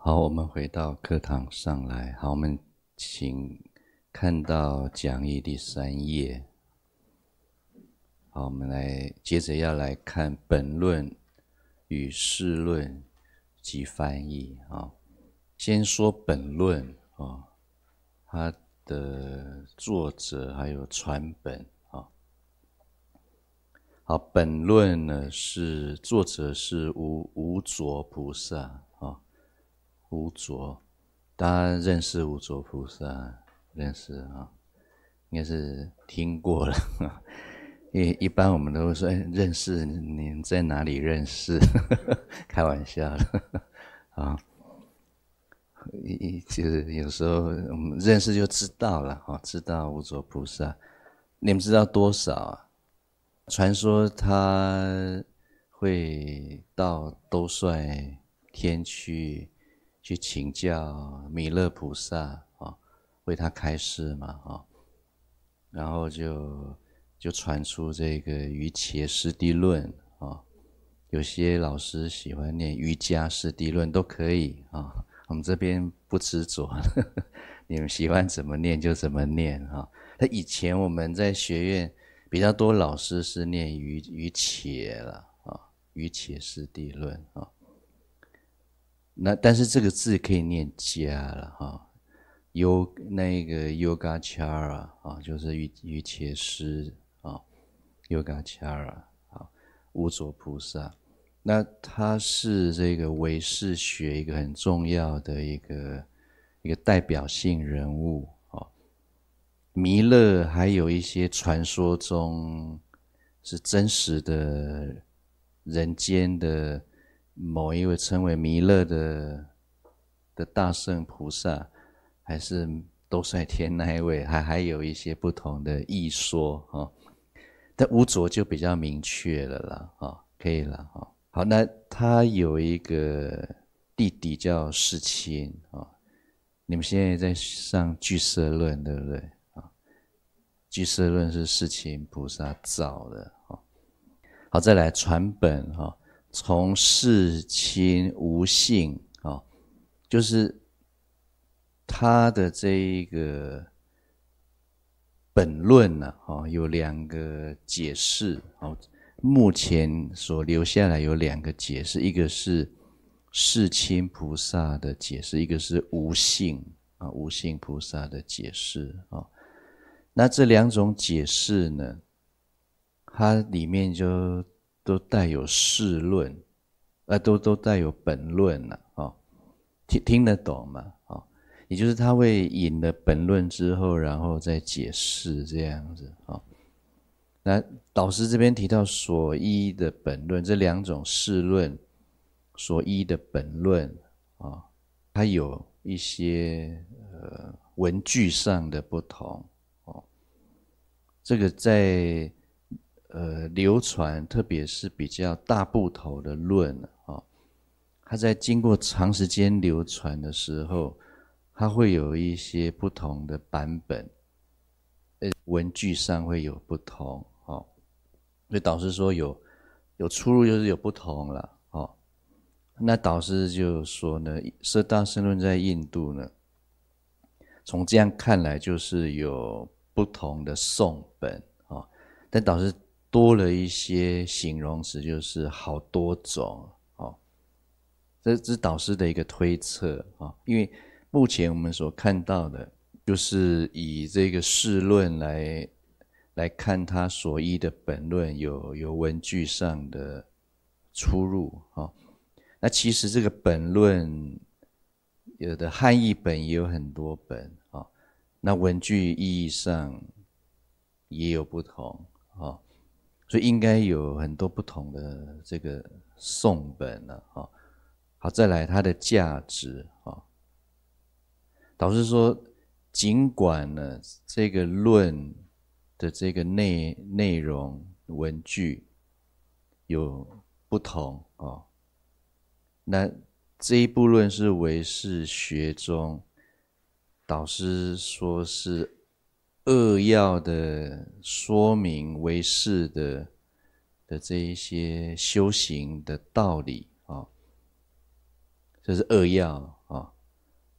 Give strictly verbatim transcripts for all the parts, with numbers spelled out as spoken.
好，我们回到课堂上来。好，我们请看到讲义第三页。好，我们来接着要来看本论与释论及翻译。啊，先说本论啊，它的作者还有传本啊。好，本论呢是作者是无无着菩萨啊。无着，大家认识无着菩萨？认识啊？应该是听过了。因为一般我们都会说，哎，认识你在哪里认识？开玩笑的啊。就是有时候我们认识就知道了啊，知道无着菩萨。你们知道多少啊？传说他会到兜率天去。去请教弥勒菩萨啊，为他开示嘛啊，然后就就传出这个瑜伽师地论啊，有些老师喜欢念瑜伽师地论都可以啊，我们这边不执着，你们喜欢怎么念就怎么念啊。那以前我们在学院比较多老师是念瑜瑜伽了啊，瑜伽师地论啊。那但是这个字可以念加了哈，优那个 Yogacara 啊，就是瑜瑜伽师啊 ，Yogacara 啊，无着菩萨。那他是这个唯识学一个很重要的一个一个代表性人物啊。弥勒还有一些传说中是真实的人间的。某一位称为弥勒的的大圣菩萨，还是兜率天那一位，还还有一些不同的异说啊。但无着就比较明确了啦，啊，可以了啊。好，那他有一个弟弟叫世亲啊。你们现在在上俱舍论，对不对啊？俱舍论是世亲菩萨造的啊。好，再来传本哈。从世亲无性啊，就是他的这一个本论呢，啊，有两个解释啊。目前所留下来有两个解释，一个是世亲菩萨的解释，一个是无性啊，无性菩萨的解释啊。那这两种解释呢，它里面就都带有释论，呃，都都带有本论了啊、哦，听听得懂吗？啊、哦，也就是他会引了本论之后，然后再解释这样子啊、哦。那导师这边提到所依的本论，这两种释论所依的本论啊、哦，它有一些呃文句上的不同哦，这个在。呃，流传特别是比较大部头的论啊，它在经过长时间流传的时候，它会有一些不同的版本，呃，文句上会有不同哦。所以导师说有有出入，就是有不同了哦。那导师就说呢，摄大乘论在印度呢，从这样看来就是有不同的颂本啊，但导师。多了一些形容词，就是好多种哦。这是导师的一个推测啊，因为目前我们所看到的，就是以这个释论来来看他所依的本论有有文句上的出入啊。那其实这个本论有的汉译本也有很多本啊，那文句意义上也有不同啊。所以应该有很多不同的这个颂本了啊。好，再来它的价值啊。导师说，尽管呢这个论的这个内内容文句有不同啊，那这一部论是唯识学中，导师说是。扼要的说明唯识的的这一些修行的道理啊，这是扼要啊。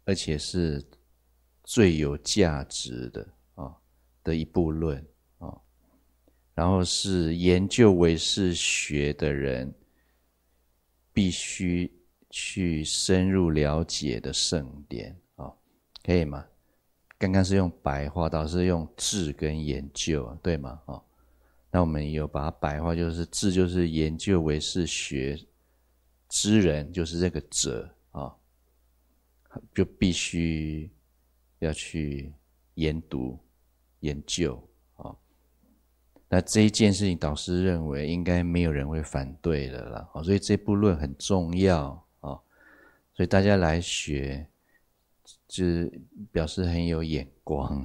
而且是最有价值的啊的一部论啊，然后是研究唯识学的人必须去深入了解的圣典啊，可以吗？刚刚是用白话，导师用智跟研究，对吗？啊，那我们有把它白话，就是智就是研究唯识学之人，就是这个者啊，就必须要去研读研究啊。那这一件事情，导师认为应该没有人会反对的啦，所以这部论很重要啊，所以大家来学，就是表示很有眼光，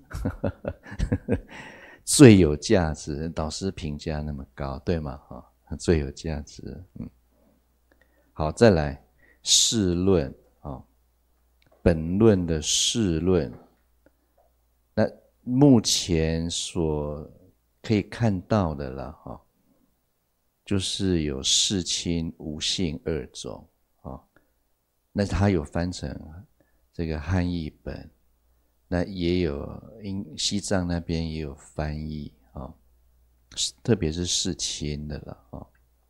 最有价值，导师评价那么高，对吗？哈，最有价值，嗯，好，再来释论啊，本论的释论，那目前所可以看到的啦，哈，就是有释亲、无性二种啊。那它有翻成这个汉译本，那也有因西藏那边也有翻译啊，特别是释亲的了啊。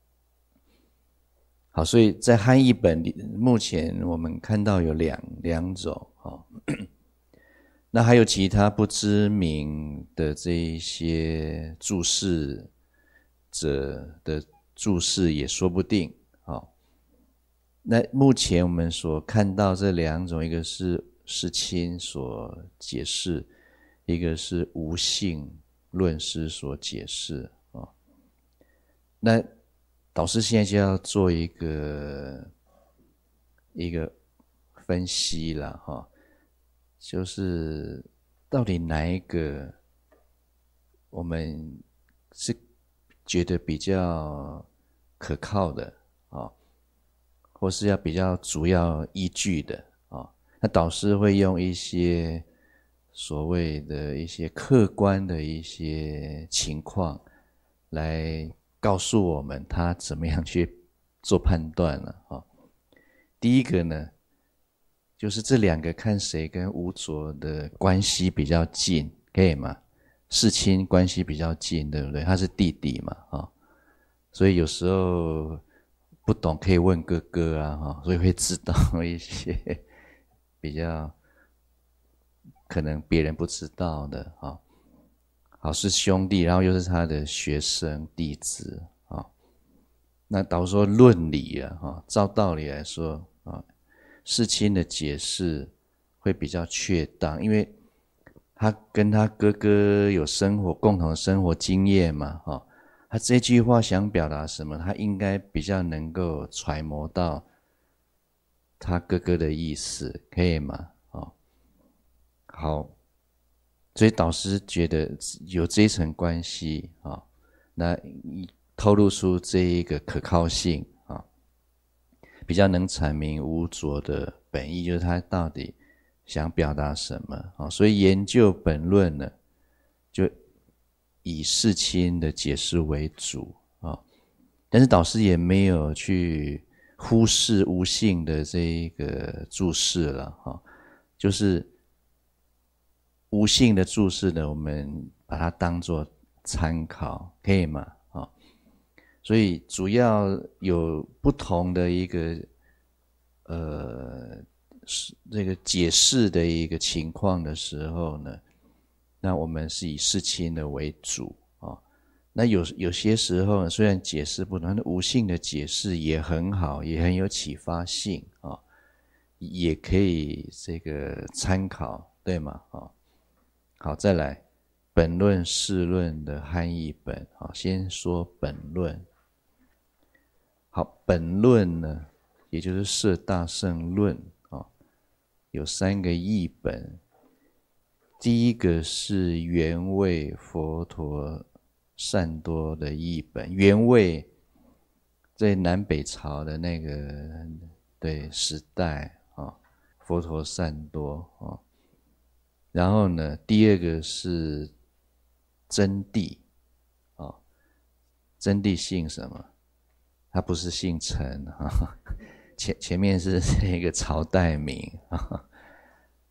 好，所以在汉译本里，目前我们看到有两两种啊。那还有其他不知名的这一些注释者的注释也说不定啊。那目前我们所看到这两种，一个是释亲所解释，一个是无性论师所解释啊。那导师现在就要做一个一个分析了哈。就是到底哪一个我们是觉得比较可靠的啊，或是要比较主要依据的啊？那导师会用一些所谓的一些客观的一些情况来告诉我们他怎么样去做判断了啊。第一个呢，就是这两个看谁跟无着的关系比较近，可以吗？释亲关系比较近，对不对？他是弟弟嘛，啊，所以有时候不懂可以问哥哥啊，哈，所以会知道一些比较可能别人不知道的啊。好，是兄弟，然后又是他的学生弟子啊。那导说论理啊，哈，照道理来说啊，释亲的解释会比较确当，因为他跟他哥哥有生活共同的生活经验嘛，哈，他这句话想表达什么，他应该比较能够揣摩到他哥哥的意思，可以吗？哦，好，所以导师觉得有这一层关系啊，那透露出这一个可靠性啊。比较能阐明无着的本意，就是他到底想表达什么啊？所以研究本论呢，就以释亲的解释为主啊。但是导师也没有去忽视无性的这一个注释了哈，就是无性的注释呢，我们把它当作参考，可以吗？所以主要有不同的一个呃这个解释的一个情况的时候呢，那我们是以释亲的为主啊。那有有些时候呢，虽然解释不同，但无性的解释也很好，也很有启发性啊，也可以这个参考，对吗？啊，好，再来本论释论的汉译本啊，先说本论。好，本论呢，也就是《摄大乘论》啊，有三个译本。第一个是原味佛陀善多的译本，原味在南北朝的那个对时代啊，佛陀善多啊。然后呢，第二个是真谛啊，真谛姓什么？他不是姓陈啊，前前面是那个朝代名啊，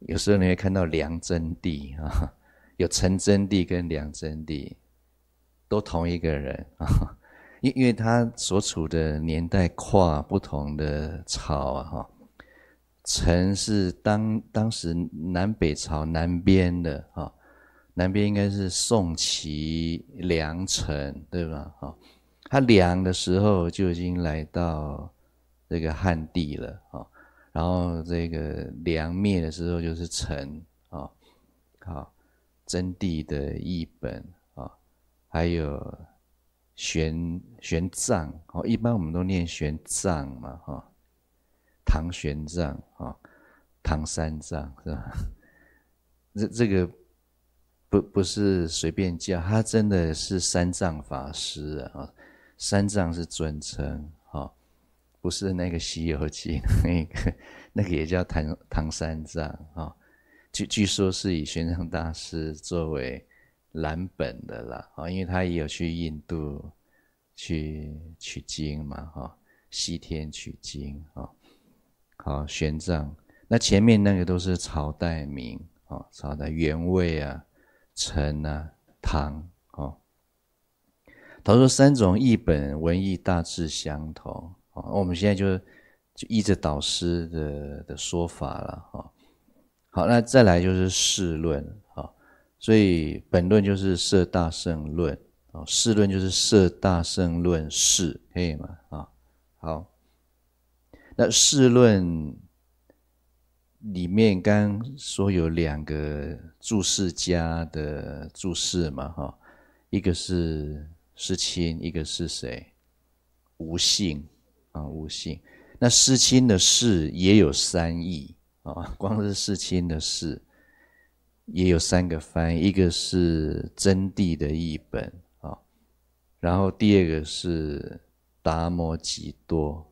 有时候你会看到梁真谛啊，有陈真谛跟梁真谛，都同一个人啊，因因为他所处的年代跨不同的朝啊哈。陈是当当时南北朝南边的哈，南边应该是宋齐梁陈，对吧？哈，他梁的时候就已经来到这个汉地了啊，然后这个梁灭的时候就是陈啊，好，真谛的译本啊，还有玄玄奘哦，一般我们都念玄奘嘛哈。唐玄奘啊，唐三藏是吧？这这个不不是随便叫，他真的是三藏法师啊。三藏是尊称啊，不是那个《西游记》那个，那个也叫唐唐三藏啊。据据说是以玄奘大师作为蓝本的啦啊，因为他也有去印度去取经嘛哈，西天取经啊。好，玄奘，那前面那个都是朝代名啊，朝代元魏啊、陈啊、唐哦。他说三种译本文义大致相同啊，我们现在就就依着导师的的说法了哈。好，那再来就是释论啊，所以本论就是摄大乘论啊，释论就是摄大乘论释，可以吗？啊，好。那释论里面刚刚说有两个注释家的注释嘛哈，一个是师钦，一个是谁？吴信啊，吴信。那师钦的释也有三义啊，光是师钦的释也有三个翻译，一个是真谛的译本啊，然后第二个是达摩吉多。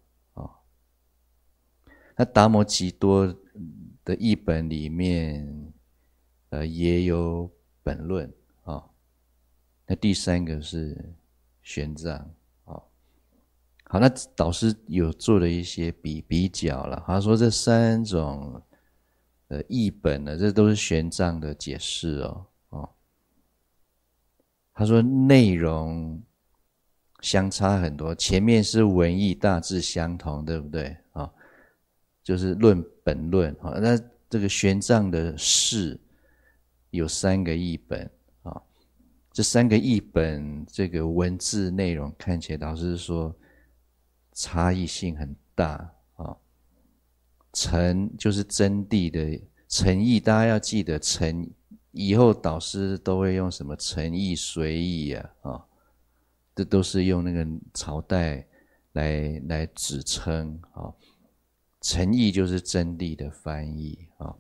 那达摩吉多的译本里面，呃，也有本论啊、哦。那第三个是玄奘啊、哦。好，那导师有做了一些比比较了。他说这三种呃译本呢，这都是玄奘的解释哦。哦，他说内容相差很多，前面是文义大致相同，对不对啊？哦，就是论本论啊，那这个玄奘的释有三个译本啊，这三个译本这个文字内容看起来导师说差异性很大啊。诚就是真谛的诚意，大家要记得诚，以后导师都会用什么诚意随意啊啊，这都是用那个朝代来来指称啊。诚意就是真谛的翻译啊，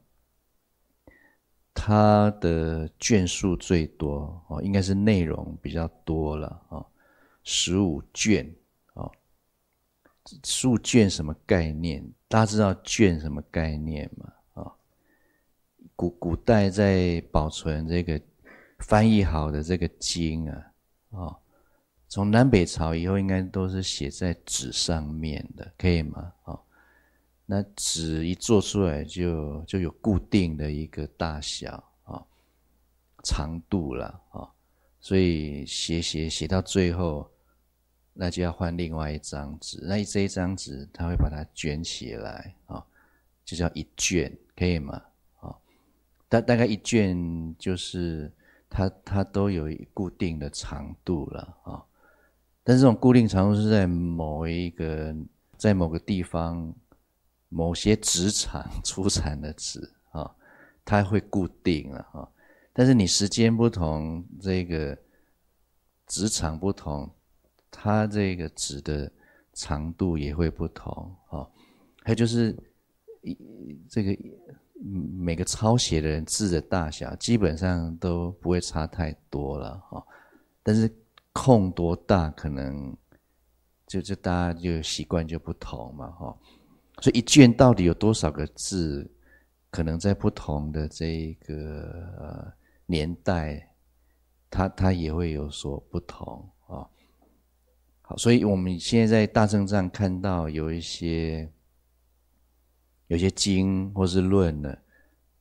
它的卷数最多啊，应该是内容比较多了啊，十五卷啊。数卷什么概念？大家知道卷什么概念吗？啊，古古代在保存这个翻译好的这个经啊，啊，从南北朝以后应该都是写在纸上面的，可以吗？啊。那纸一做出来就就有固定的一个大小啊、长度了啊，所以写写写到最后，那就要换另外一张纸。那这一张纸它会把它卷起来啊，就叫一卷，可以吗？啊，大大概一卷就是它它都有固定的长度了啊，但是这种固定长度是在某一个在某个地方。某些纸厂出产的纸啊，它会固定了啊，但是你时间不同，这个纸厂不同，它这个纸的长度也会不同啊。还有就是这个每个抄写的人字的大小基本上都不会差太多了哈，但是空多大可能就就大家就习惯就不同嘛哈。所以一卷到底有多少个字，可能在不同的这个、呃、年代，它它也会有所不同啊。好，所以我们现在在大正藏看到有一些有些经或是论呢，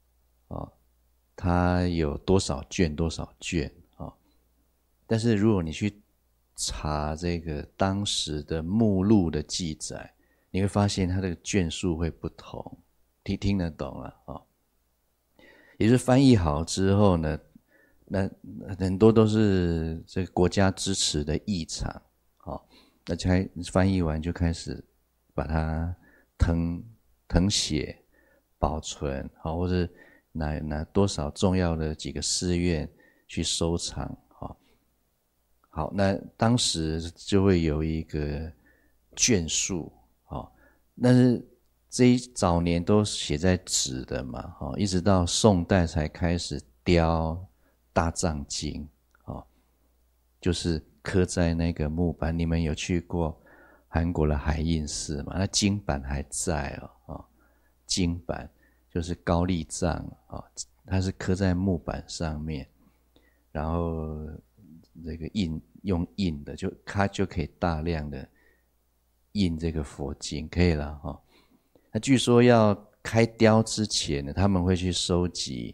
啊，它有多少卷多少卷啊。但是如果你去查这个当时的目录的记载，你会发现它的卷数会不同，听听得懂了啊？也就是翻译好之后呢，那很多都是这个国家支持的译场，啊，那才翻译完就开始把它誊誊写、保存，好，或者拿拿多少重要的几个寺院去收藏，好，好，那当时就会有一个卷数，好，但是这一早年都写在纸的嘛，好，一直到宋代才开始雕大藏经，好，就是刻在那个木板。你们有去过韩国的海印寺嘛？那经版还在哦，经版就是高丽藏啊，它是刻在木板上面，然后这个印用印的，就它就可以大量的印这个佛经，可以了哈。那据说要开雕之前呢，他们会去收集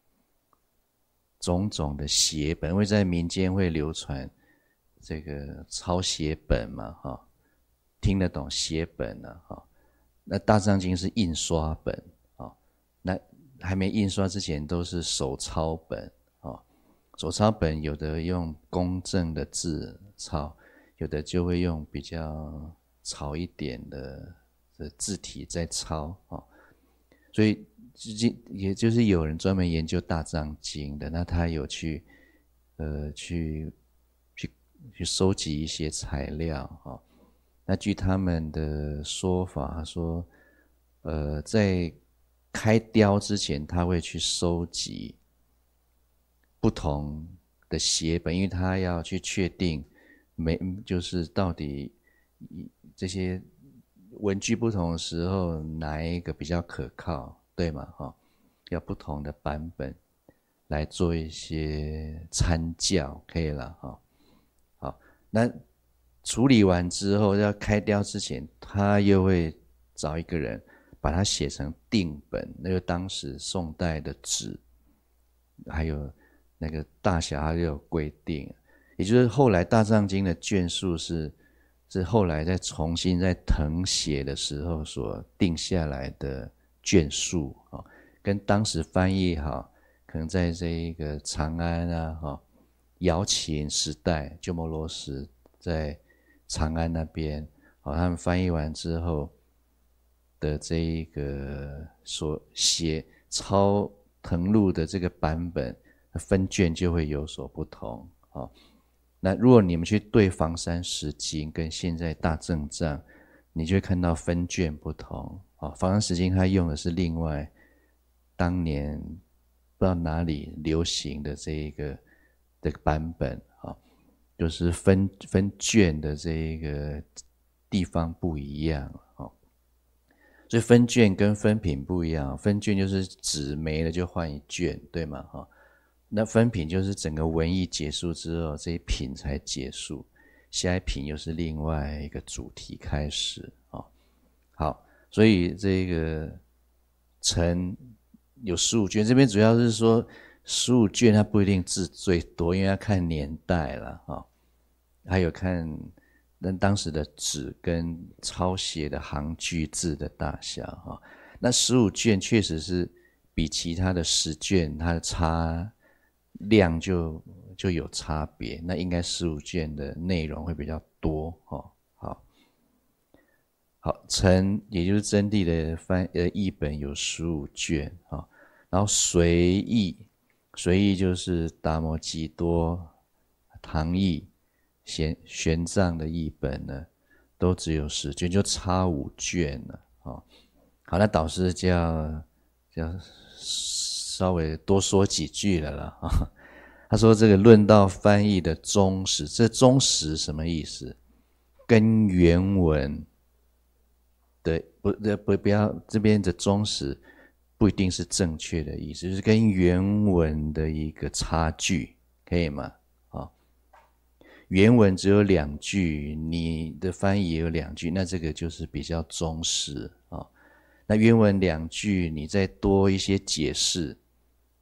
种种的写本，因为在民间会流传这个抄写本嘛，哈，听得懂写本啊，哈。那大藏经是印刷本啊，那还没印刷之前都是手抄本啊。手抄本有的用公正的字抄，有的就会用比较草一点的字体在抄啊。所以也就是有人专门研究大藏经的，那他有去呃去去去收集一些材料啊。那据他们的说法，他说，呃，在开雕之前，他会去收集不同的写本，因为他要去确定每就是到底这些文具不同的时候，哪一个比较可靠，对吗？哈，要不同的版本来做一些参校，可以了哈。好，那处理完之后，要开雕之前，他又会找一个人把它写成定本，那个当时宋代的纸，还有那个大小，它就有规定。也就是后来大藏经的卷数是是后来再重新再誊写的时候所定下来的卷数啊，跟当时翻译好，可能在这一个长安啊，哈，瑶琴时代，鸠摩罗什在长安那边，好，他们翻译完之后的这一个所写抄誊录的这个版本分卷就会有所不同啊。那如果你们去对房山石经跟现在大正藏，你就会看到分卷不同啊。房山石经它用的是另外当年不知道哪里流行的这一个这个版本啊，就是分分卷的这一个地方不一样啊。所以分卷跟分品不一样，分卷就是纸没了就换一卷，对吗？哈。那分品就是整个文艺结束之后，这一品才结束，下一品又是另外一个主题开始啊。好，所以这个成有十五卷，这边主要是说十五卷它不一定字最多，因为要看年代了啊，还有看那当时的纸跟抄写的行距字的大小哈。那十五卷确实是比其他的十卷它的差量就就有差别，那应该十五卷的内容会比较多哦。好，好，成也就是真谛的翻呃译本有十五卷啊、哦，然后随译，随译就是达摩基多、唐译、玄玄奘的译本呢，都只有十卷，就差五卷了啊、哦。好，那导师就要就要稍微多说几句了啦啊。他说这个论到翻译的忠实，这忠实什么意思？跟原文的不不不要这边的忠实不一定是正确的意思，就是跟原文的一个差距，可以吗？啊，原文只有两句，你的翻译也有两句，那这个就是比较忠实啊。那原文两句，你再多一些解释，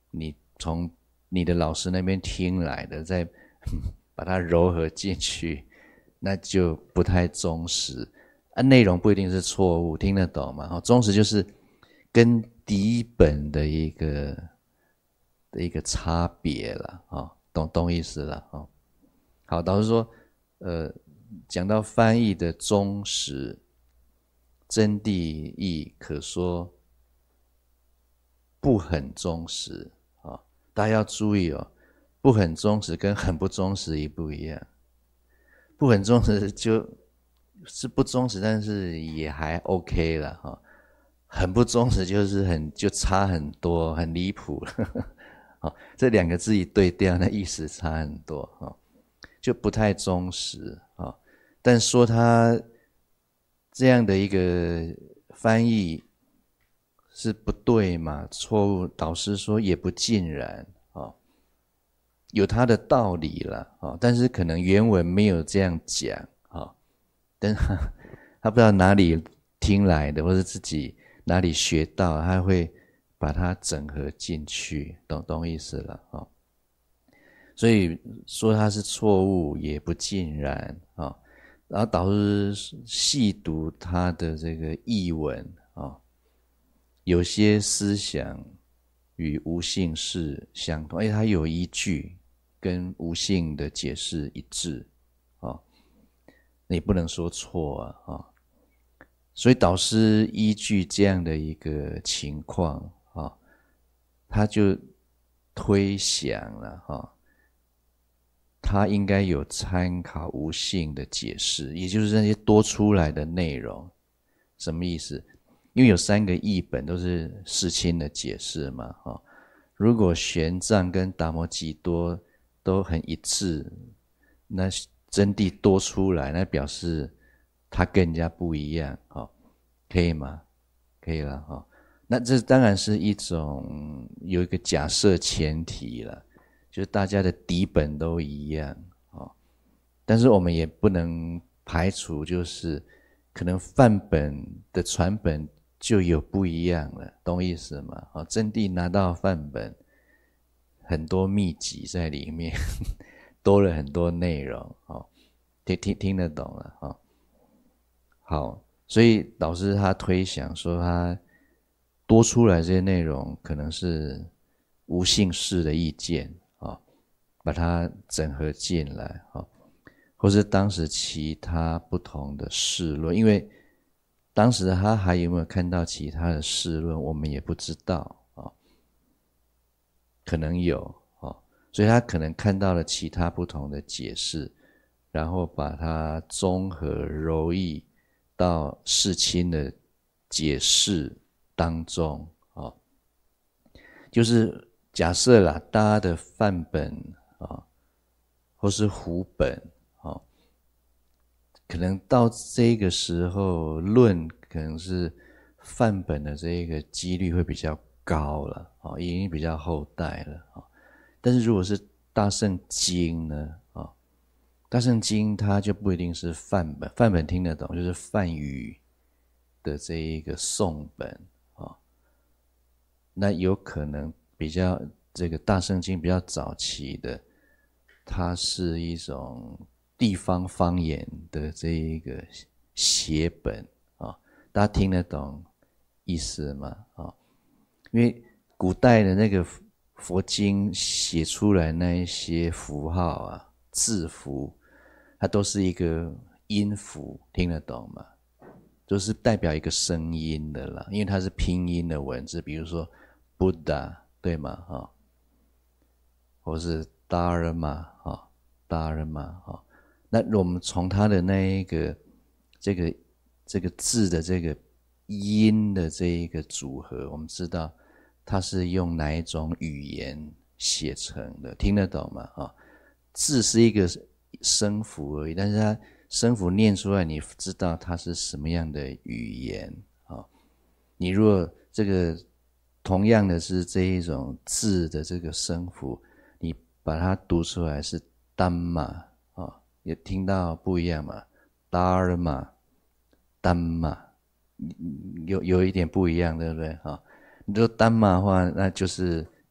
你从你的老师那边听来的，再把它糅合进去，那就不太忠实啊。内容不一定是错误，听得懂吗？忠实就是跟底本的一个的一个差别了啊，懂懂意思了啊。好，导师说，呃，讲到翻译的忠实，真谛义可说不很忠实啊，大家要注意哦，不很忠实跟很不忠实一不一样？不很忠实就是不忠实，但是也还 OK 了哈。很不忠实就是很就差很多，很离谱了。好，这两个字一对调，那意思差很多哈，就不太忠实啊。但说他这样的一个翻译是不对嘛？错误，导师说也不尽然啊，有他的道理了啊，但是可能原文没有这样讲啊，但他他不知道哪里听来的，或者自己哪里学到，他会把它整合进去，懂懂意思了啊？所以说他是错误也不尽然啊。然后导师细读他的这个译文啊，有些思想与无性是相同，而且它有依据，跟无性的解释一致啊，你不能说错啊啊。所以导师依据这样的一个情况啊，他就推想了哈，他应该有参考无性的解释，也就是那些多出来的内容。什么意思？因为有三个译本都是世亲的解释嘛，哈。如果玄奘跟达摩济多都很一致，那真谛多出来，那表示他跟人家不一样，哈，可以吗？可以了，哈。那这当然是一种有一个假设前提了，就是大家的底本都一样，哈。但是我们也不能排除，就是可能范本的传本就有不一样了，懂意思吗？哦，真谛拿到范本，很多秘籍在里面，多了很多内容，哦，听听听得懂了，哦。好，所以导师他推想说，他多出来这些内容可能是无性士的意见啊，把它整合进来啊，或是当时其他不同的释论，因为当时他还有没有看到其他的释论，我们也不知道啊，可能有啊，所以他可能看到了其他不同的解释，然后把它综合揉译到世亲的解释当中啊，就是假设啦，大家的范本啊，或是胡本啊，可能到这个时候论可能是范本的这个几率会比较高了啊，已经比较后代了啊。但是如果是大圣经呢啊，大圣经它就不一定是范本，范本听得懂，就是梵语的这一个颂本啊。那有可能比较这个大圣经比较早期的，它是一种地方方言的这一个写本啊，大家听得懂意思吗？啊，因为古代的那个佛经写出来那一些符号啊、字符，它都是一个音符，听得懂吗？就是代表一个声音的啦，因为它是拼音的文字，比如说 Buddha 对吗？哈，或是 Dharma 哈 Dharma 哈，那我们从它的那一个这个这个字的这个音的这一个组合，我们知道它是用哪一种语言写成的，听得懂吗？哈，字是一个声符而已，但是它声符念出来，你知道它是什么样的语言啊？你如果这个同样的是这一种字的这个声符，你把它读出来是丹玛啊，也听到不一样嘛？达尔玛、丹玛，有有一点不一样，对不对啊？你说丹玛的话，那就是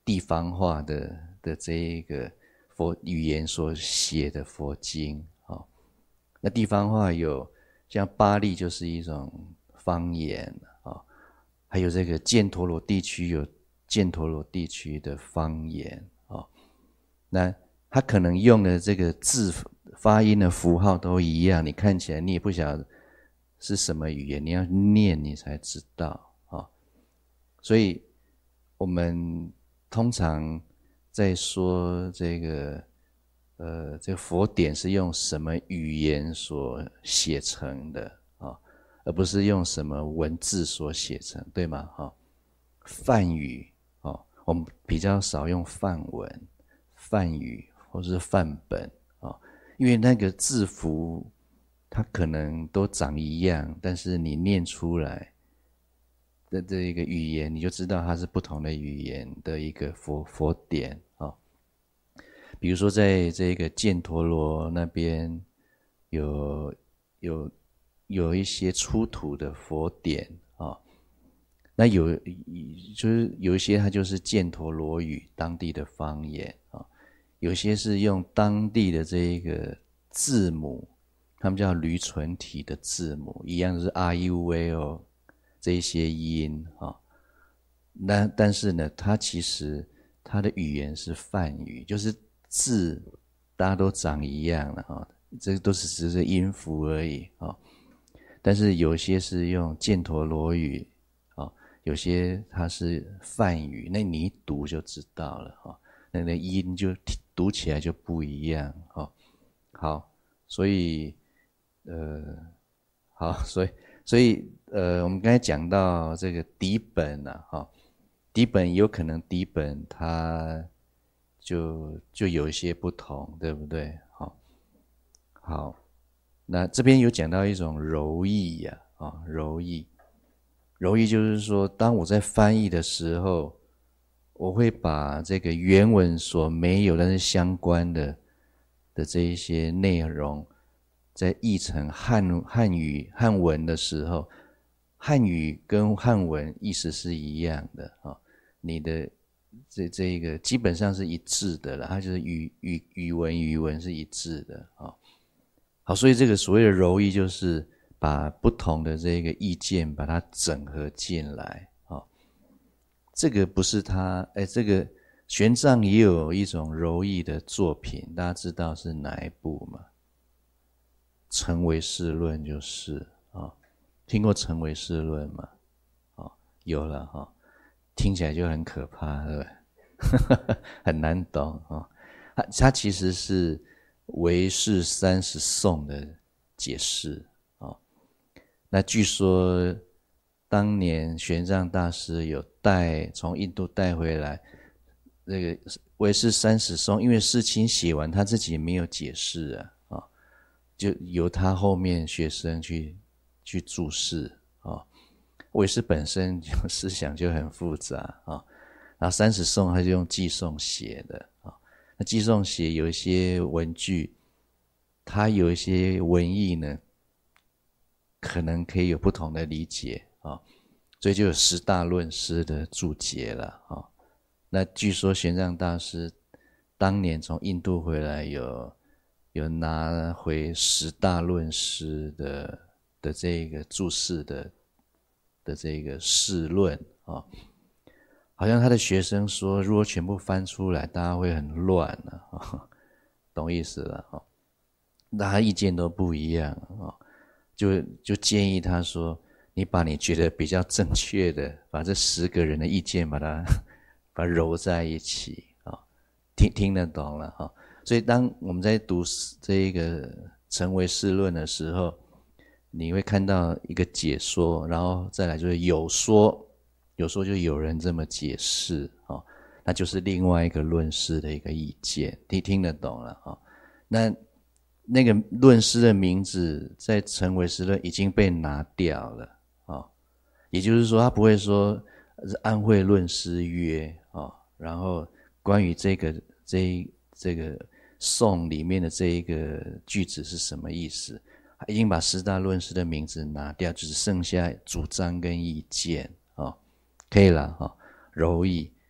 地方化的的这一个佛语言所写的佛经啊、哦。那地方话有像巴利就是一种方言啊、哦，还有这个犍陀罗地区有犍陀罗地区的方言啊、哦。那他可能用的这个字发音的符号都一样，你看起来你也不晓得是什么语言，你要念你才知道啊、哦。所以我们通常在说这个呃，这个佛典是用什么语言所写成的啊、哦，而不是用什么文字所写成，对吗？哈、哦，梵语哦，我们比较少用梵文、梵语或是梵本啊、哦，因为那个字符它可能都长一样，但是你念出来的这一个语言，你就知道它是不同的语言的一个佛佛典啊、哦。比如说，在这个犍陀罗那边有有有一些出土的佛典啊、哦，那有就是有一些它就是犍陀罗语当地的方言啊、哦，有些是用当地的这一个字母，他们叫驴唇体的字母，一样是 R U V O 这一些音啊、哦。那但是呢，它其实它的语言是梵语，就是字大家都长一样了哈，这都是只是音符而已啊。但是有些是用犍陀罗语啊，有些它是梵语，那你一读就知道了哈，那个音就读起来就不一样哈。好，所以呃，好，所以所以呃，我们刚才讲到这个底本啊，哈，底本有可能底本它。就就有一些不同，对不对？好，好，那这边有讲到一种柔意呀、啊，啊，柔意，柔意就是说，当我在翻译的时候，我会把这个原文所没有但是相关的的这一些内容，在译成汉汉语汉文的时候，汉语跟汉文意思是一样的啊，你的。这这一个基本上是一致的了，它就是语语语文语文是一致的啊、哦。好，所以这个所谓的柔意就是把不同的这个意见把它整合进来啊、哦。这个不是他哎，这个玄奘也有一种柔意的作品，大家知道是哪一部吗？成唯识论就是啊、哦，听过成唯识论吗？哦，有了哈。哦，听起来就很可怕，对不对？很难懂啊、哦。它它其实是唯识三十颂的解释啊、哦。那据说当年玄奘大师有带从印度带回来那个唯识三十颂，因为世亲写完他自己没有解释啊啊、哦，就由他后面学生去去注释啊。哦，唯识本身就思想就很复杂啊、哦，然后三十颂他就用寄颂写的啊、哦，那寄颂写有一些文句，它有一些文意呢，可能可以有不同的理解啊、哦，所以就有十大论师的注解了啊、哦。那据说玄奘大师当年从印度回来有有拿回十大论师的的这个注释的。的这个释论啊、哦，好像他的学生说，如果全部翻出来，大家会很乱啊、哦，懂意思了啊、哦？大家意见都不一样啊、哦，就就建议他说，你把你觉得比较正确的，把这十个人的意见把它把它揉在一起啊、哦，听听得懂了哈、哦。所以当我们在读这一个成唯识论的时候，你会看到一个解说，然后再来就是有说，有说就有人这么解释啊、哦，那就是另外一个论师的一个意见，听听得懂了啊、哦？那那个论师的名字在成唯识论已经被拿掉了啊、哦，也就是说他不会说安慧论师曰啊、哦，然后关于这个这这个颂里面的这一个句子是什么意思？已经把十大论师的名字拿掉，只剩下主张跟意见啊、哦，可以了哈、哦。柔意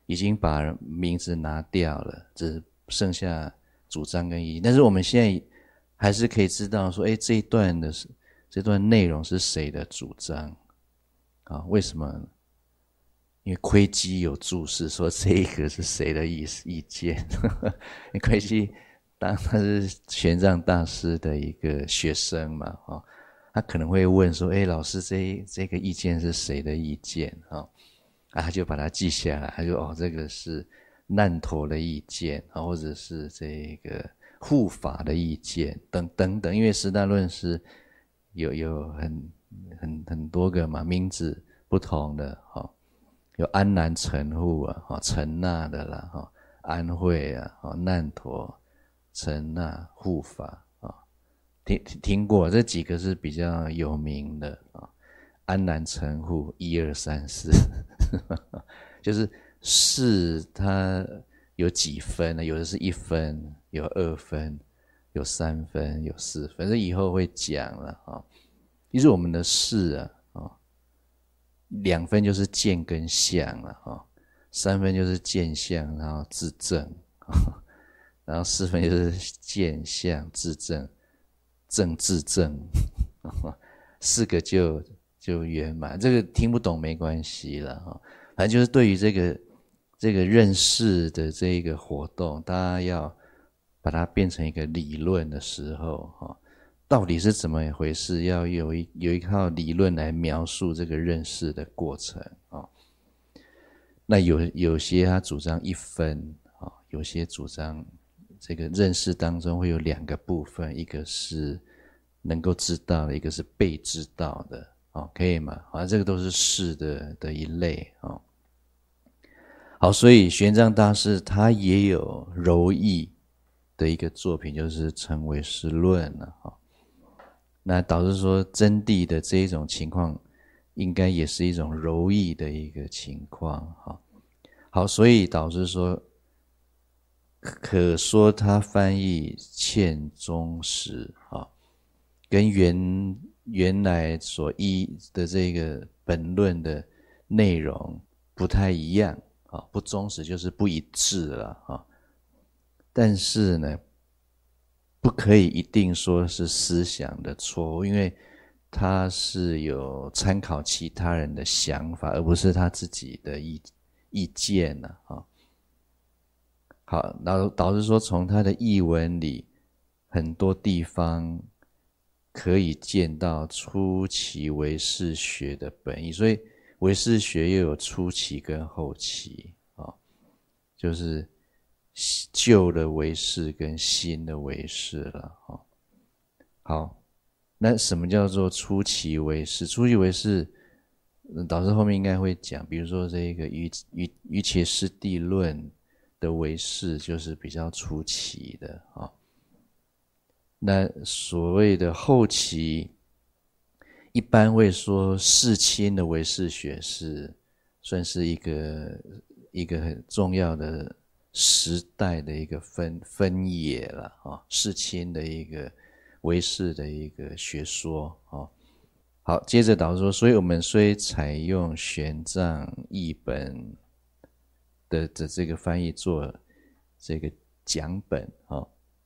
已经把名字拿掉了，只剩下主张跟意义。但是我们现在还是可以知道说，哎，这一段的这段内容是谁的主张啊？为什么？因为窥基有注释说这一个是谁的意意见？窥基当他是玄奘大师的一个学生嘛，哦，他可能会问说：“哎，老师，这这个意见是谁的意见？”哦，啊，他就把它记下来，他就哦，这个是难陀的意见啊，或者是这个护法的意见等等等。因为十大论师有有很很很多个嘛，名字不同的哈。有安南陈护啊，陈那的啦，哈，安慧啊，难陀、陈那、护法啊，听听过这几个是比较有名的啊。安南陈护一二三四，就是士它有几分呢？有的是一分，有二分，有三分，有四分，这以后会讲了啊。其实我们的士啊。两分就是见跟相了哈，三分就是见相，然后自证，然后四分就是见相自证，正自证，四个就就圆满。这个听不懂没关系了哈，反正就是对于这个这个认识的这一个活动，大家要把它变成一个理论的时候哈。到底是怎么一回事？要有一有一套理论来描述这个认识的过程啊、哦。那有有些他主张一分啊、哦，有些主张这个认识当中会有两个部分，一个是能够知道的，一个是被知道的，哦，可以吗？好，这个都是识的的一类啊、哦。好，所以玄奘大师他也有柔义的一个作品，就是成唯识论了哈。那导致说真谛的这一种情况，应该也是一种柔义的一个情况哈。好，所以导致说，可说他翻译欠忠实啊，跟原原来所依的这个本论的内容不太一样啊，不忠实就是不一致了啊。但是呢，不可以一定说是思想的错误，因为他是有参考其他人的想法，而不是他自己的意意见呢、啊。好，导导致说从他的译文里，很多地方可以见到初期唯识学的本意，所以唯识学又有初期跟后期啊，就是旧的唯识跟新的唯识了哈。好，那什么叫做初期唯识？初期唯识，导师后面应该会讲，比如说这个瑜瑜瑜伽师地论的唯识就是比较初期的啊。那所谓的后期，一般会说世亲的唯识学是算是一个一个很重要的时代的一个分分野了啊，世亲的一个唯识的一个学说啊。好，接着导师说，所以我们虽采用玄奘译本的的这个翻译做这个讲本啊，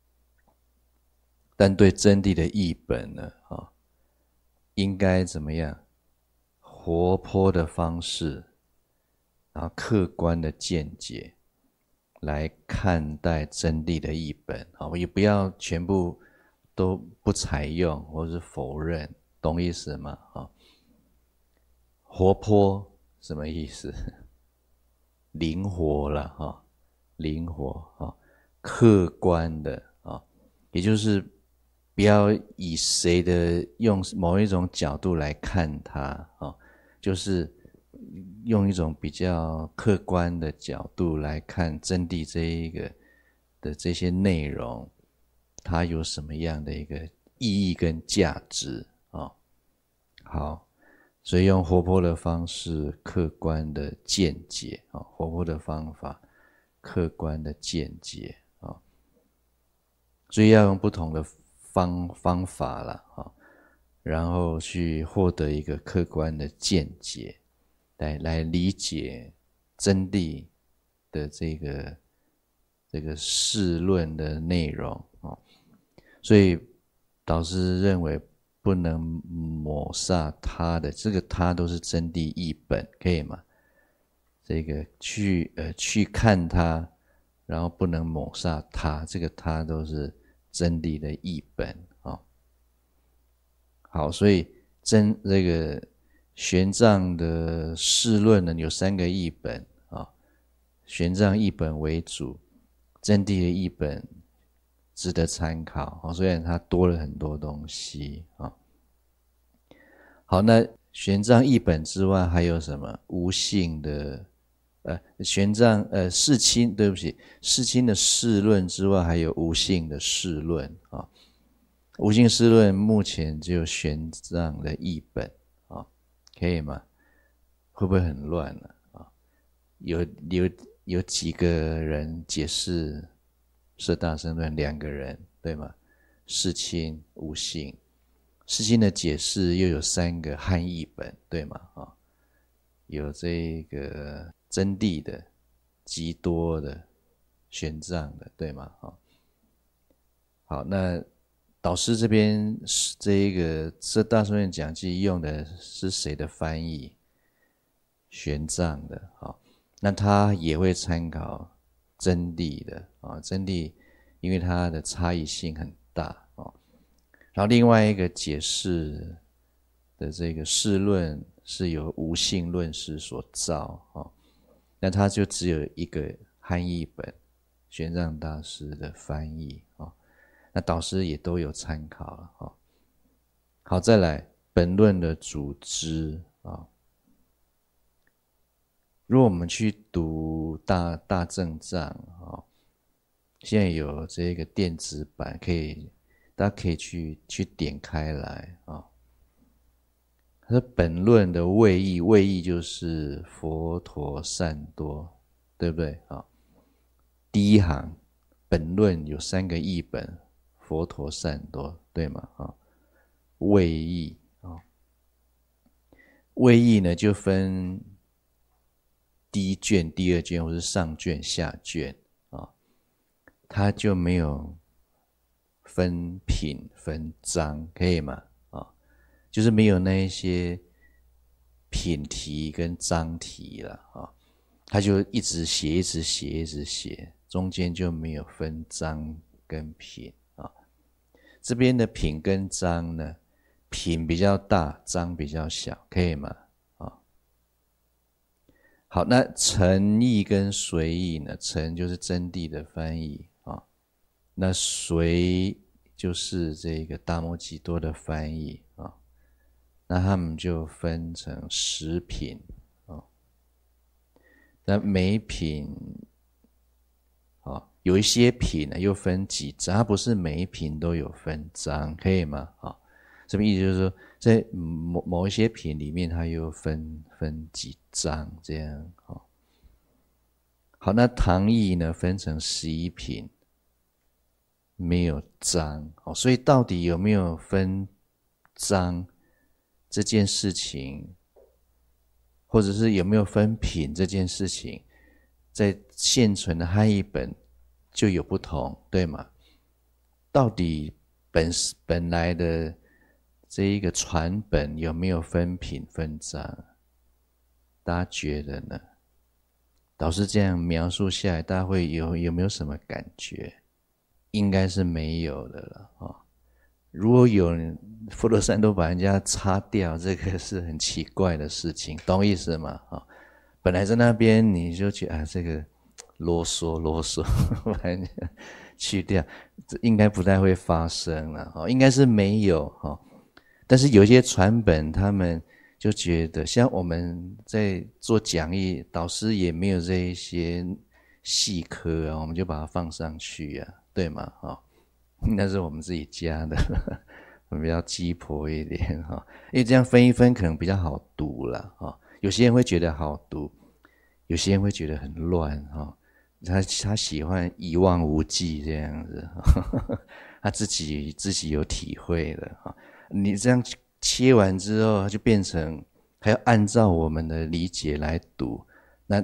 但对真谛的译本呢啊，应该怎么样？活泼的方式，然后客观的见解来看待真谛的译本啊，也不要全部都不采用或是否认，懂意思吗？啊，活泼什么意思？灵活了哈，灵活啊，客观的啊，也就是不要以谁的用某一种角度来看它啊，就是用一种比较客观的角度来看真谛这一个的这些内容，它有什么样的一个意义跟价值啊？好，所以用活泼的方式，客观的见解啊，活泼的方法，客观的见解啊，所以要用不同的方方法了啊，然后去获得一个客观的见解，来来理解真谛的这个这个释论的内容哦，所以导师认为不能抹煞他的，这个他都是真谛译本，可以吗？这个去呃去看他，然后不能抹煞他，这个他都是真谛的译本啊、哦。好，所以真这个玄奘的释论呢有三个译本啊、哦，玄奘译本为主，真谛的译本值得参考哦，虽然它多了很多东西啊、哦。好，那玄奘译本之外还有什么？无性的。呃，玄奘呃释亲，对不起，释亲的释论之外，还有无性的释论啊、哦。无性释论目前只有玄奘的译本啊、哦，可以吗？会不会很乱呢、啊？啊、哦，有有有几个人解释摄大乘论？两个人，对吗？释亲、无性，释亲的解释又有三个汉译本，对吗？啊、哦，有这个。真谛的、极多的、玄奘的，对吗？好，好，那导师这边这一个这大乘论讲记用的是谁的翻译？玄奘的，好，那他也会参考真谛的啊，真谛因为它的差异性很大啊。然后另外一个解释的这个释论是由无性论师所造啊。那他就只有一个汉译本，玄奘大师的翻译啊、哦，那导师也都有参考了啊、哦。好，再来本论的组织啊、哦。如果我们去读大大正藏啊、哦，现在有这个电子版，可以大家可以去去点开来啊。哦，它是本论的谓义，谓义就是佛陀善多，对不对啊？第一行，本论有三个译本，佛陀善多，对吗？啊，谓义啊，谓义呢就分第一卷、第二卷，或是上卷、下卷啊，它就没有分品、分章，可以吗？就是没有那一些品题跟章题了啊，他就一直写一直写一直写，中间就没有分章跟品啊。这边的品跟章呢，品比较大，章比较小，可以吗？啊，好，那诚意跟随意呢？诚就是真谛的翻译啊，那随就是这个达摩祇多的翻译啊。那他们就分成十品啊，那每品啊有一些品呢又分几章，它不是每一品都有分章，可以吗？啊，这边意思就是说，在某某一些品里面，它又分分几章这样啊。好，那唐译呢分成十一品，没有章哦，所以到底有没有分章？这件事情，或者是有没有分品这件事情，在现存的汉译本就有不同，对吗？到底本本来的这一个传本有没有分品分章？大家觉得呢？导师这样描述下来，大家会有有没有什么感觉？应该是没有的了啊、哦。如果有人佛罗山都把人家擦掉，这个是很奇怪的事情，懂意思吗？啊，本来在那边你就觉得啊，这个啰嗦啰嗦，把人家去掉，这应该不太会发生了啊，应该是没有哈。但是有一些传本，他们就觉得，像我们在做讲义，导师也没有这一些细科啊，我们就把它放上去啊，对吗？啊。那是我们自己加的，我们比较鸡婆一点哈，因为这样分一分可能比较好读了哈。有些人会觉得好读，有些人会觉得很乱哈。他他喜欢一望无际这样子，他自己自己有体会的哈。你这样切完之后，就变成还要按照我们的理解来读，那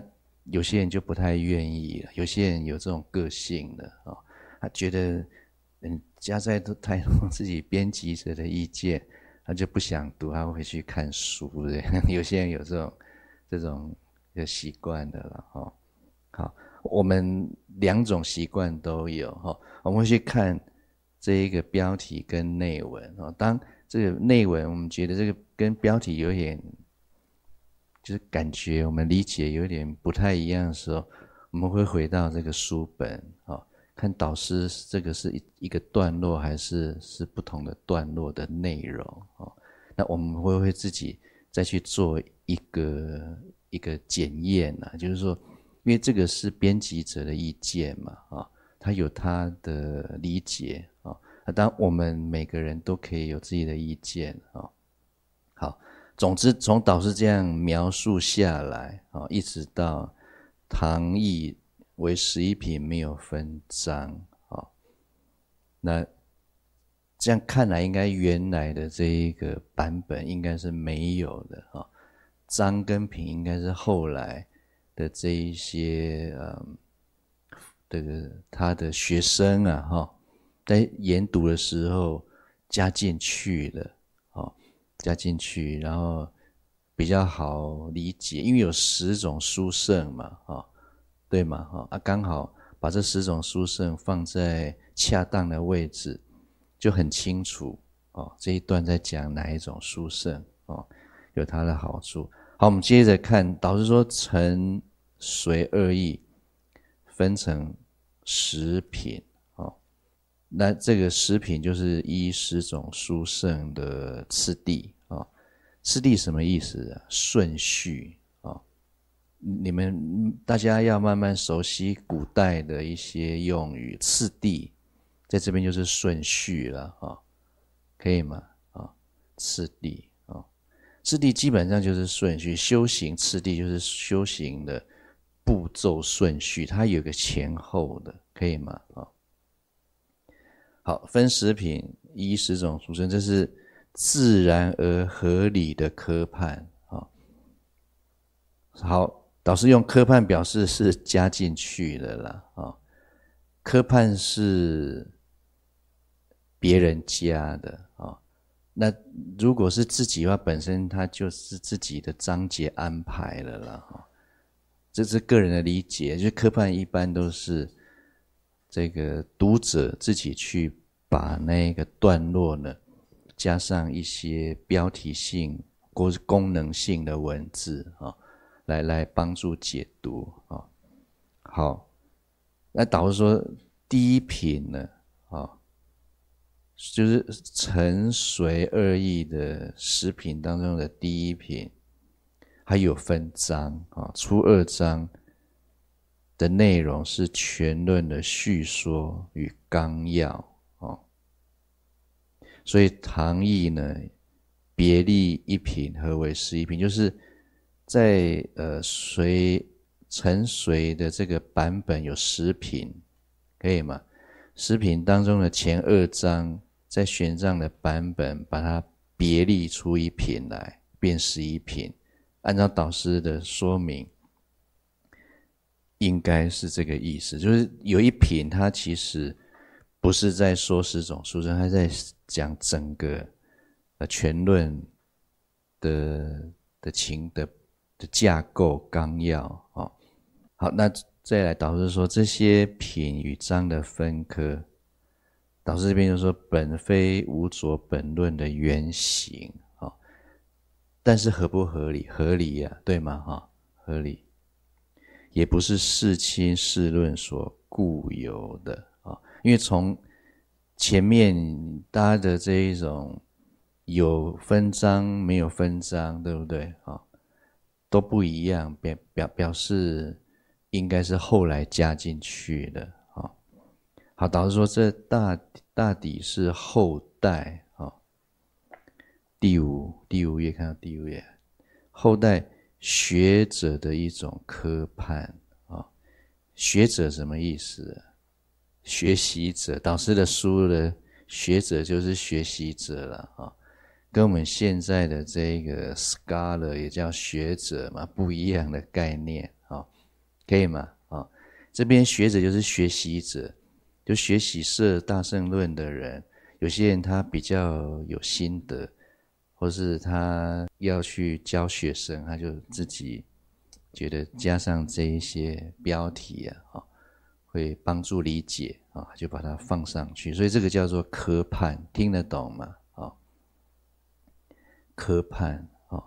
有些人就不太愿意了，有些人有这种个性的啊、哦，他觉得人家在太多自己编辑者的意见，他就不想读，他会去看书的。有些人有这种这种的习惯的了哈、哦。好，我们两种习惯都有哈、哦，我们会去看这一个标题跟内文哦。当这个内文我们觉得这个跟标题有点，就是感觉我们理解有点不太一样的时候，我们会回到这个书本哦，看导师这个是一一个段落还是是不同的段落的内容哦。那我们会不会自己再去做一个一个检验啊？就是说，因为这个是编辑者的意见嘛啊、哦，他有他的理解啊、哦。那当然我们每个人都可以有自己的意见啊、哦。好。总之，从导师这样描述下来，啊，一直到唐译为十一品，没有分章，啊，那这样看来，应该原来的这一个版本应该是没有的，啊，章跟品应该是后来的这一些，嗯，这个他的学生啊，哈，在研读的时候加进去了。加进去，然后比较好理解，因为有十种书圣嘛，哦，对嘛，哦，啊，刚好把这十种书圣放在恰当的位置，就很清楚哦。这一段在讲哪一种书圣哦，有它的好处。好，我们接着看，导师说沉随二义分成十品。那这个十品就是依十种书圣的次第啊、哦，次第什么意思啊？顺序啊、哦，你们大家要慢慢熟悉古代的一些用语，次第在这边就是顺序了啊、哦，可以吗？啊、哦，次第啊、哦，次第基本上就是顺序，修行次第就是修行的步骤顺序，它有个前后的，可以吗？啊、哦。好，分十品依十种书圣，这是自然而合理的科判。好，导师用科判表示是加进去的啦。科判是别人加的啊。那如果是自己的话，本身它就是自己的章节安排了啦。这是个人的理解，就是科判一般都是这个读者自己去把那个段落呢，加上一些标题性或是功能性的文字啊，来来帮助解读啊。好，那导师说第一品呢，啊，就是沉随二义的十品当中的第一品，还有分章啊，初二章的内容是全论的叙说与纲要。所以唐译呢，别立一品，合为十一品，就是在呃隋陈隋的这个版本有十品，可以吗？十品当中的前二章，在玄奘的版本把它别立出一品来，变十一品。按照导师的说明，应该是这个意思，就是有一品，它其实不是在说十种书圣，它在讲整个呃全论的的情的的架构纲要啊、哦。好，那再来导师说这些品与章的分科，导师这边就说本非无着本论的原型啊、哦，但是合不合理？合理呀、啊，对吗？哈、哦，合理。也不是世亲世论所固有的啊，因为从前面大家的这一种有分章没有分章，对不对啊？都不一样，表表表示应该是后来加进去的啊。好，导师说这大大抵是后代啊。第五第五页看到第五页，后代学者的一种科判啊、哦，学者什么意思？学习者，导师的书的学者就是学习者了啊、哦，跟我们现在的这个 scholar 也叫学者嘛，不一样的概念啊、哦。 可以吗？啊，这边学者就是学习者，就学习摄大乘论的人，有些人他比较有心得，或是他要去教学生，他就自己觉得加上这一些标题啊，会帮助理解啊，就把它放上去，所以这个叫做科判，听得懂吗？啊，科判啊，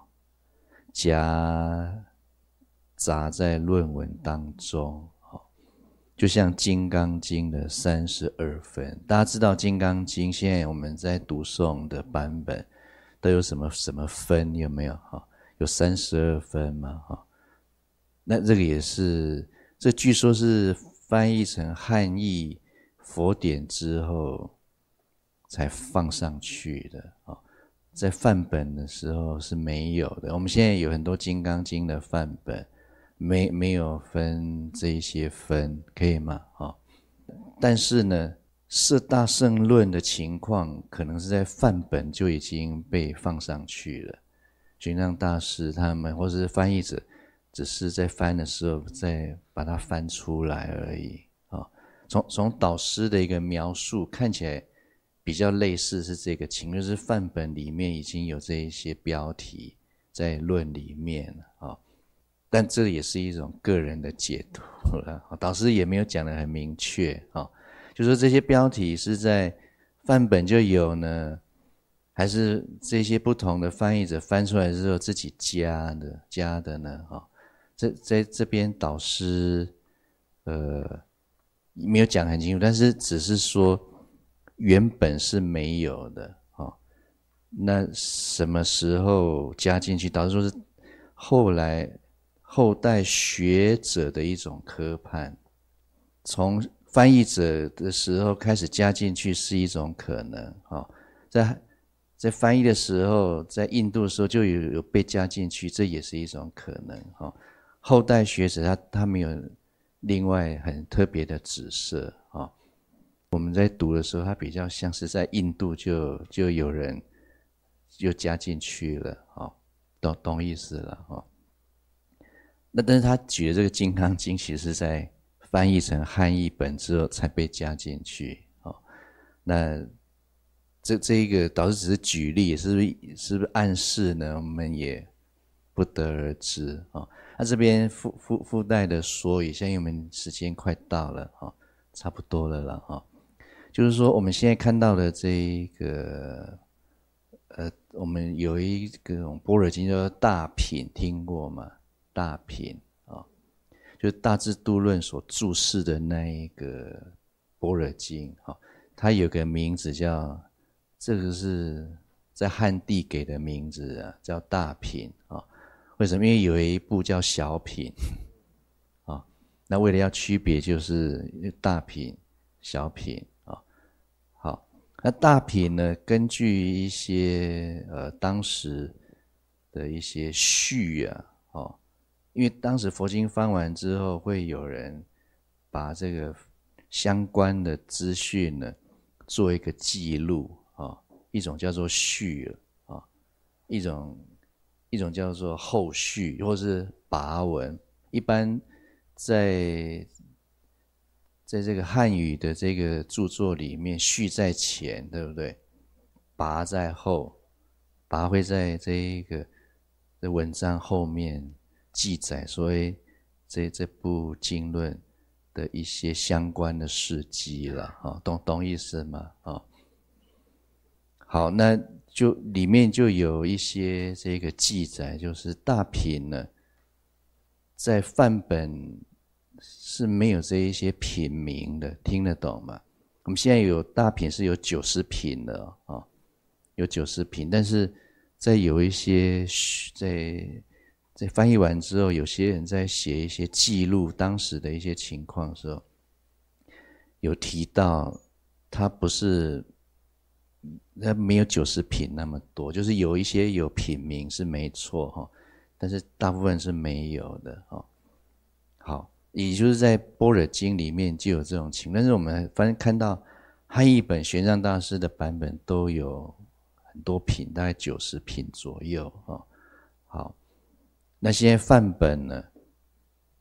夹杂在论文当中，就像《金刚经》的三十二分，大家知道《金刚经》现在我们在读诵的版本都有什么什么分？有没有？哈，有三十二分嘛？哈，那这个也是，这据说是翻译成汉译佛典之后才放上去的啊，在范本的时候是没有的。我们现在有很多《金刚经》的范本。没没有分这一些分，可以吗？哦，但是呢，摄大乘论的情况，可能是在范本就已经被放上去了。玄奘大师他们或是翻译者，只是在翻的时候再把它翻出来而已。啊，从从导师的一个描述看起来比较类似是这个情，就是范本里面已经有这一些标题在论里面啊。但这也是一种个人的解读了，导师也没有讲得很明确啊，就说这些标题是在范本就有呢，还是这些不同的翻译者翻出来之后自己加的加的呢？哈，这在这边导师呃没有讲很清楚，但是只是说原本是没有的啊。那什么时候加进去？导师说是后来。后代学者的一种科判，从翻译者的时候开始加进去是一种可能。在在翻译的时候，在印度的时候就有有被加进去，这也是一种可能。后代学者他他没有另外很特别的指示。我们在读的时候，他比较像是在印度就就有人就加进去了，懂懂意思了。那但是他举的这个《金刚经》，其实是在翻译成汉译本之后才被加进去。哦，那这这一个导师只是举例，是不是是不是暗示呢？我们也不得而知啊。那这边附附附带的说一下，因为我们时间快到了哈，差不多了了哈。就是说我们现在看到的这一个，呃，我们有一个般若经叫大品，听过吗？大品啊，就是《大智度论》所注释的那一个般若经啊，它有个名字叫，这个是在汉地给的名字啊，叫大品啊。为什么？因为有一部叫小品啊，那为了要区别，就是大品、小品啊。好，那大品呢，根据一些呃当时的一些序啊，哦。因为当时佛经翻完之后，会有人把这个相关的资讯呢做一个记录啊，一种叫做序啊，一种一种叫做后序或是跋文。一般在在这个汉语的这个著作里面，序在前，对不对？跋在后，跋会在这一个的文章后面。记载所以这这部经论的一些相关的事迹了，啊，懂懂意思吗？啊，好，那就里面就有一些这个记载，就是大品呢，在范本是没有这一些品名的，听得懂吗？我们现在有大品是有九十品的啊，有九十品，但是在有一些在。在翻译完之后，有些人在写一些记录当时的一些情况的时候，有提到他不是，他没有九十品那么多，就是有一些有品名是没错哈，但是大部分是没有的哈。好，也就是在《般若经》里面就有这种情，但是我们翻看到汉译本玄奘大师的版本都有很多品，大概九十品左右哈。好。那现在范本呢？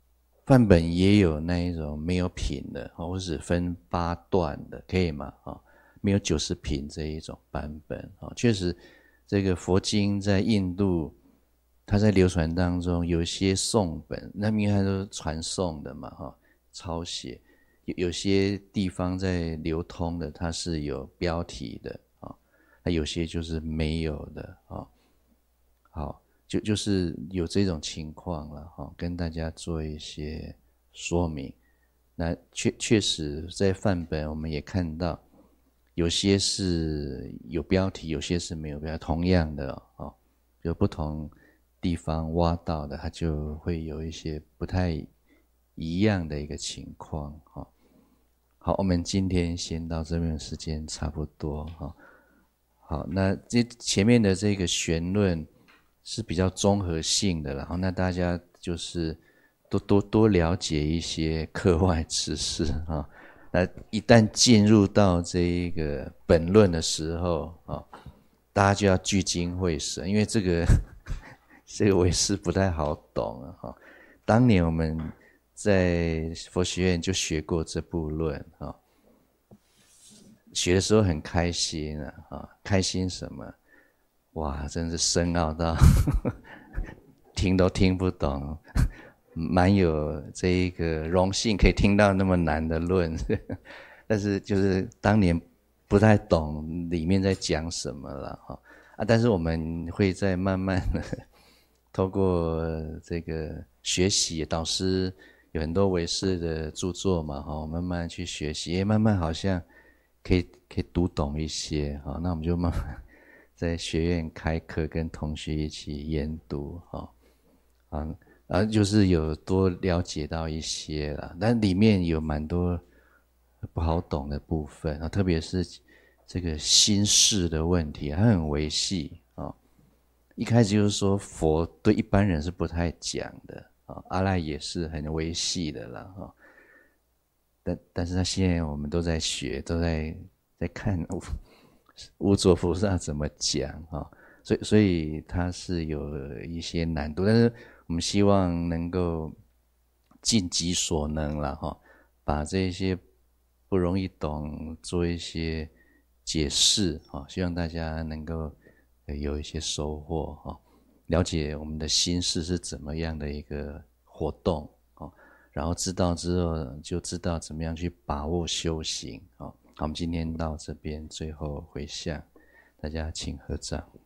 范本也有那一种没有品的，或是分八段的，可以吗？没有九十品这一种版本。确实这个佛经在印度它在流传当中有些诵本，那因为它都是传诵的嘛，抄写，有些地方在流通的它是有标题的，那有些就是没有的。好，就就是有这种情况了，跟大家做一些说明。那确确实在范本我们也看到有些是有标题，有些是没有标题，同样的哦，有不同地方挖到的，它就会有一些不太一样的一个情况。好，我们今天先到这边，时间差不多。好，那这前面的这个玄论是比较综合性的，然后那大家就是多多多了解一些课外知识啊。那一旦进入到这一个本论的时候啊，大家就要聚精会神，因为这个这个我也是不太好懂啊。当年我们在佛学院就学过这部论啊，学的时候很开心啊，开心什么？哇，真是深奥到听都听不懂，蛮有这一个荣幸可以听到那么难的论，但是就是当年不太懂里面在讲什么了哈啊，但是我们会在慢慢的透过这个学习，导师有很多唯识的著作嘛哈，慢慢去学习，也慢慢好像可以可以读懂一些哈，那我们就慢慢在学院开课，跟同学一起研读哈，啊，啊，就是有多了解到一些啦，但里面有蛮多不好懂的部分啊，特别是这个心事的问题，它很微细啊。一开始就是说佛对一般人是不太讲的啊，阿赖也是很微细的啦哈。但但是他现在我们都在学，都在在看无著菩萨怎么讲啊，所以所以它是有一些难度，但是我们希望能够尽己所能了哈，把这些不容易懂做一些解释啊，希望大家能够有一些收获哈，了解我们的心事是怎么样的一个活动啊，然后知道之后就知道怎么样去把握修行啊。好，我们今天到这边最后回向，大家请合掌。